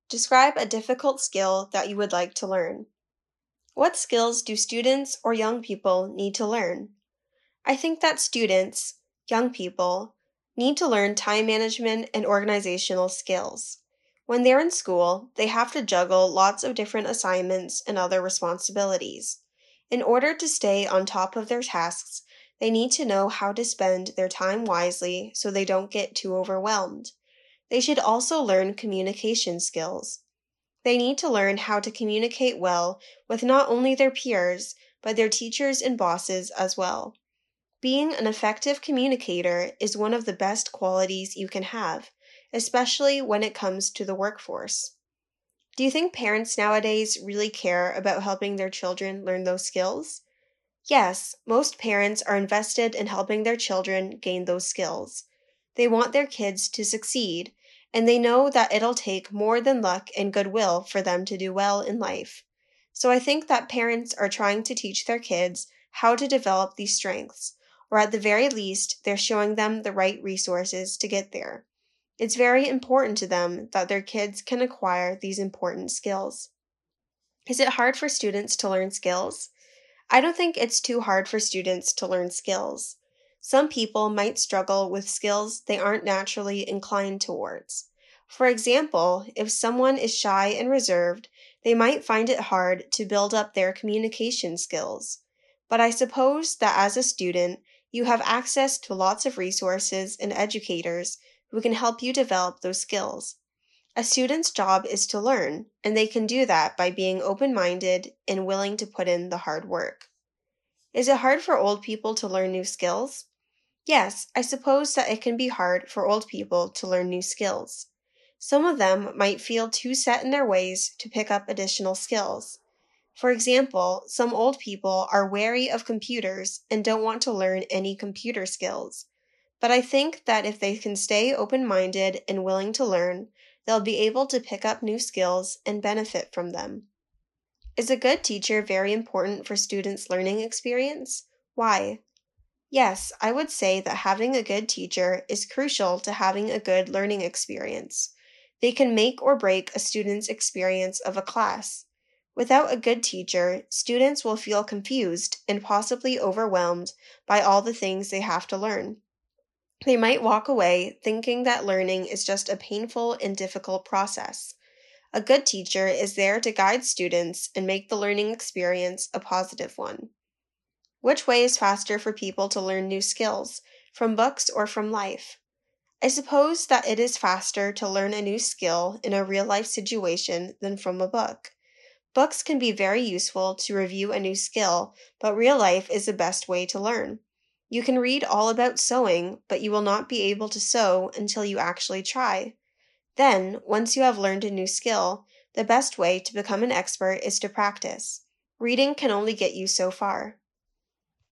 Describe a difficult skill that you would like to learn. What skills do students or young people need to learn? I think that students, young people, need to learn time management and organizational skills. When they're in school, they have to juggle lots of different assignments and other responsibilities. In order to stay on top of their tasks, they need to know how to spend their time wisely so they don't get too overwhelmed. They should also learn communication skills. They need to learn how to communicate well with not only their peers, but their teachers and bosses as well. Being an effective communicator is one of the best qualities you can have, especially when it comes to the workforce. Do you think parents nowadays really care about helping their children learn those skills? Yes, most parents are invested in helping their children gain those skills. They want their kids to succeed, and they know that it'll take more than luck and goodwill for them to do well in life. So I think that parents are trying to teach their kids how to develop these strengths, or at the very least, they're showing them the right resources to get there. It's very important to them that their kids can acquire these important skills. Is it hard for students to learn skills? I don't think it's too hard for students to learn skills. Some people might struggle with skills they aren't naturally inclined towards. For example, if someone is shy and reserved, they might find it hard to build up their communication skills. But I suppose that as a student, you have access to lots of resources and educators who can help you develop those skills. A student's job is to learn, and they can do that by being open-minded and willing to put in the hard work. Is it hard for old people to learn new skills? Yes, I suppose that it can be hard for old people to learn new skills. Some of them might feel too set in their ways to pick up additional skills. For example, some old people are wary of computers and don't want to learn any computer skills. But I think that if they can stay open-minded and willing to learn, they'll be able to pick up new skills and benefit from them. Is a good teacher very important for students' learning experience? Why? Yes, I would say that having a good teacher is crucial to having a good learning experience. They can make or break a student's experience of a class. Without a good teacher, students will feel confused and possibly overwhelmed by all the things they have to learn. They might walk away thinking that learning is just a painful and difficult process. A good teacher is there to guide students and make the learning experience a positive one. Which way is faster for people to learn new skills, from books or from life? I suppose that it is faster to learn a new skill in a real-life situation than from a book. Books can be very useful to review a new skill, but real life is the best way to learn. You can read all about sewing, but you will not be able to sew until you actually try. Then, once you have learned a new skill, the best way to become an expert is to practice. Reading can only get you so far.